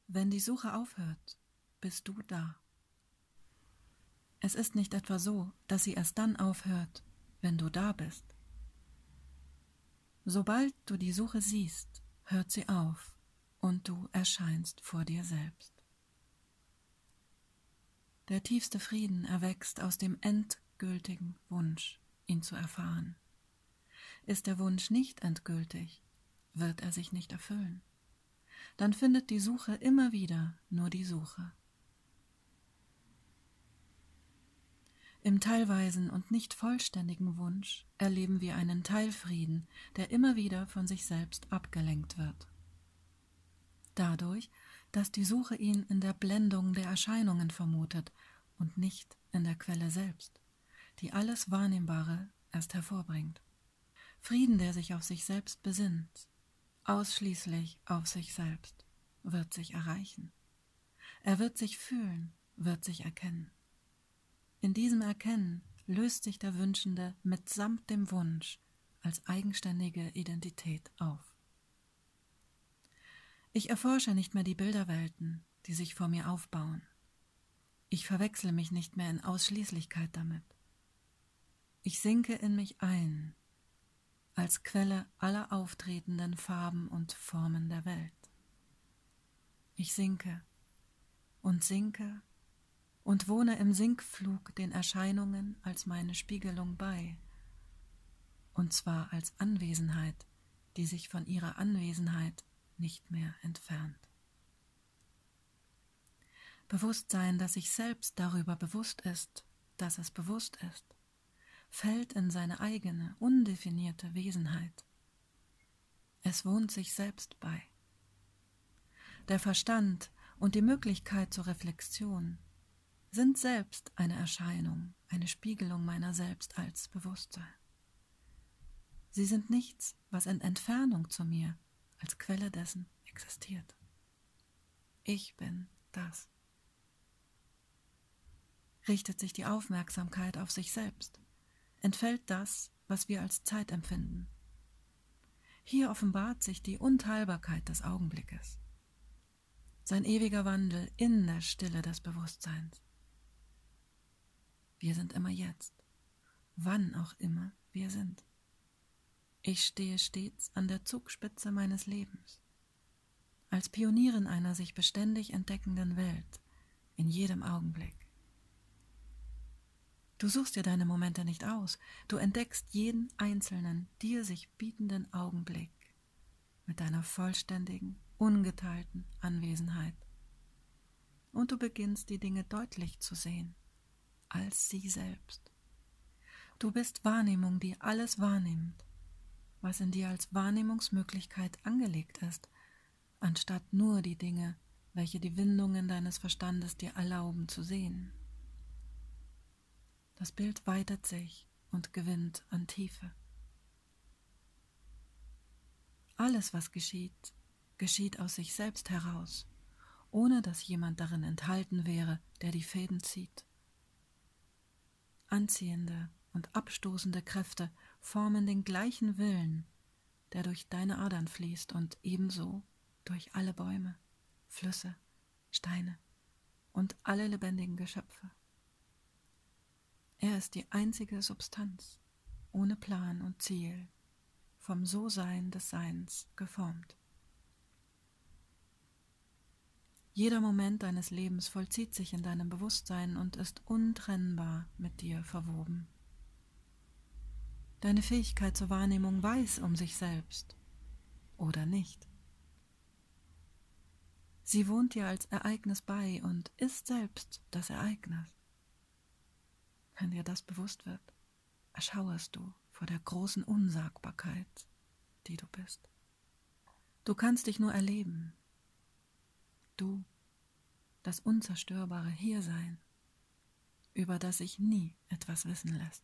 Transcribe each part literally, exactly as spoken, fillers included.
Wenn die Suche aufhört, bist du da. Es ist nicht etwa so, dass sie erst dann aufhört, wenn du da bist. Sobald du die Suche siehst, hört sie auf und du erscheinst vor dir selbst. Der tiefste Frieden erwächst aus dem endgültigen Wunsch, ihn zu erfahren. Ist der Wunsch nicht endgültig, wird er sich nicht erfüllen. Dann findet die Suche immer wieder nur die Suche. Im teilweisen und nicht vollständigen Wunsch erleben wir einen Teilfrieden, der immer wieder von sich selbst abgelenkt wird. Dadurch, dass die Suche ihn in der Blendung der Erscheinungen vermutet und nicht in der Quelle selbst, die alles Wahrnehmbare erst hervorbringt. Frieden, der sich auf sich selbst besinnt, ausschließlich auf sich selbst, wird sich erreichen. Er wird sich fühlen, wird sich erkennen. In diesem Erkennen löst sich der Wünschende mitsamt dem Wunsch als eigenständige Identität auf. Ich erforsche nicht mehr die Bilderwelten, die sich vor mir aufbauen. Ich verwechsle mich nicht mehr in Ausschließlichkeit damit. Ich sinke in mich ein, als Quelle aller auftretenden Farben und Formen der Welt. Ich sinke und sinke und wohne im Sinkflug den Erscheinungen als meine Spiegelung bei, und zwar als Anwesenheit, die sich von ihrer Anwesenheit nicht mehr entfernt. Bewusstsein, das sich selbst darüber bewusst ist, dass es bewusst ist, fällt in seine eigene, undefinierte Wesenheit. Es wohnt sich selbst bei. Der Verstand und die Möglichkeit zur Reflexion sind selbst eine Erscheinung, eine Spiegelung meiner selbst als Bewusstsein. Sie sind nichts, was in Entfernung zu mir als Quelle dessen existiert. Ich bin das. Richtet sich die Aufmerksamkeit auf sich selbst, entfällt das, was wir als Zeit empfinden. Hier offenbart sich die Unteilbarkeit des Augenblickes, sein ewiger Wandel in der Stille des Bewusstseins. Wir sind immer jetzt, wann auch immer wir sind. Ich stehe stets an der Zugspitze meines Lebens, als Pionierin einer sich beständig entdeckenden Welt, in jedem Augenblick. Du suchst dir deine Momente nicht aus, du entdeckst jeden einzelnen, dir sich bietenden Augenblick mit deiner vollständigen, ungeteilten Anwesenheit. Und du beginnst die Dinge deutlich zu sehen, als sie selbst. Du bist Wahrnehmung, die alles wahrnimmt, was in dir als Wahrnehmungsmöglichkeit angelegt ist, anstatt nur die Dinge, welche die Windungen deines Verstandes dir erlauben zu sehen. Das Bild weitet sich und gewinnt an Tiefe. Alles, was geschieht, geschieht aus sich selbst heraus, ohne dass jemand darin enthalten wäre, der die Fäden zieht. Anziehende und abstoßende Kräfte formen den gleichen Willen, der durch deine Adern fließt und ebenso durch alle Bäume, Flüsse, Steine und alle lebendigen Geschöpfe. Er ist die einzige Substanz, ohne Plan und Ziel, vom So-Sein des Seins geformt. Jeder Moment deines Lebens vollzieht sich in deinem Bewusstsein und ist untrennbar mit dir verwoben. Deine Fähigkeit zur Wahrnehmung weiß um sich selbst oder nicht. Sie wohnt dir als Ereignis bei und ist selbst das Ereignis. Wenn dir das bewusst wird, erschauerst du vor der großen Unsagbarkeit, die du bist. Du kannst dich nur erleben. Du, das unzerstörbare Hiersein, über das sich nie etwas wissen lässt.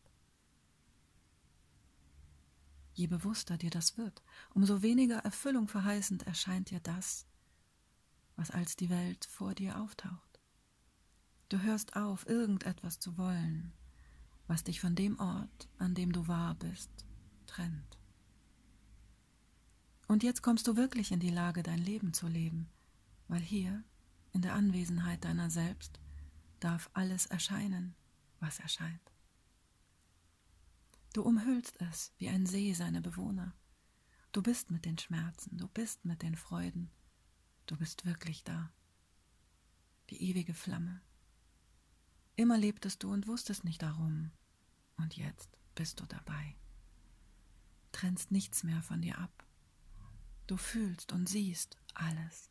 Je bewusster dir das wird, umso weniger Erfüllung verheißend erscheint dir das, was als die Welt vor dir auftaucht. Du hörst auf, irgendetwas zu wollen, was dich von dem Ort, an dem du wahr bist, trennt. Und jetzt kommst du wirklich in die Lage, dein Leben zu leben, weil hier In der Anwesenheit deiner selbst darf alles erscheinen, was erscheint. Du umhüllst es wie ein See seine Bewohner. Du bist mit den Schmerzen, du bist mit den Freuden, du bist wirklich da. Die ewige Flamme. Immer lebtest du und wusstest nicht darum. Und jetzt bist du dabei. Trennst nichts mehr von dir ab. Du fühlst und siehst alles.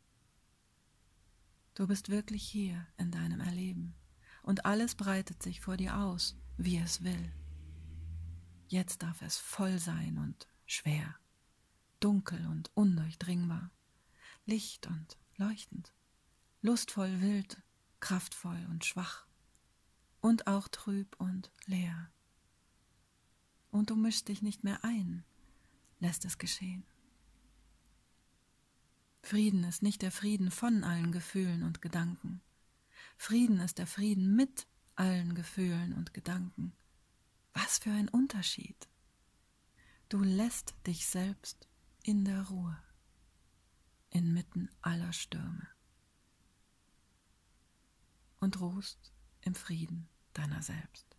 Du bist wirklich hier in deinem Erleben. Und alles breitet sich vor dir aus, wie es will. Jetzt darf es voll sein und schwer, dunkel und undurchdringbar, Licht und leuchtend, lustvoll, wild, kraftvoll und schwach und auch trüb und leer. Und du mischst dich nicht mehr ein, lässt es geschehen. Frieden ist nicht der Frieden von allen Gefühlen und Gedanken. Frieden ist der Frieden mit allen Gefühlen und Gedanken. Was für ein Unterschied! Du lässt dich selbst in der Ruhe, inmitten aller Stürme und ruhst im Frieden deiner selbst.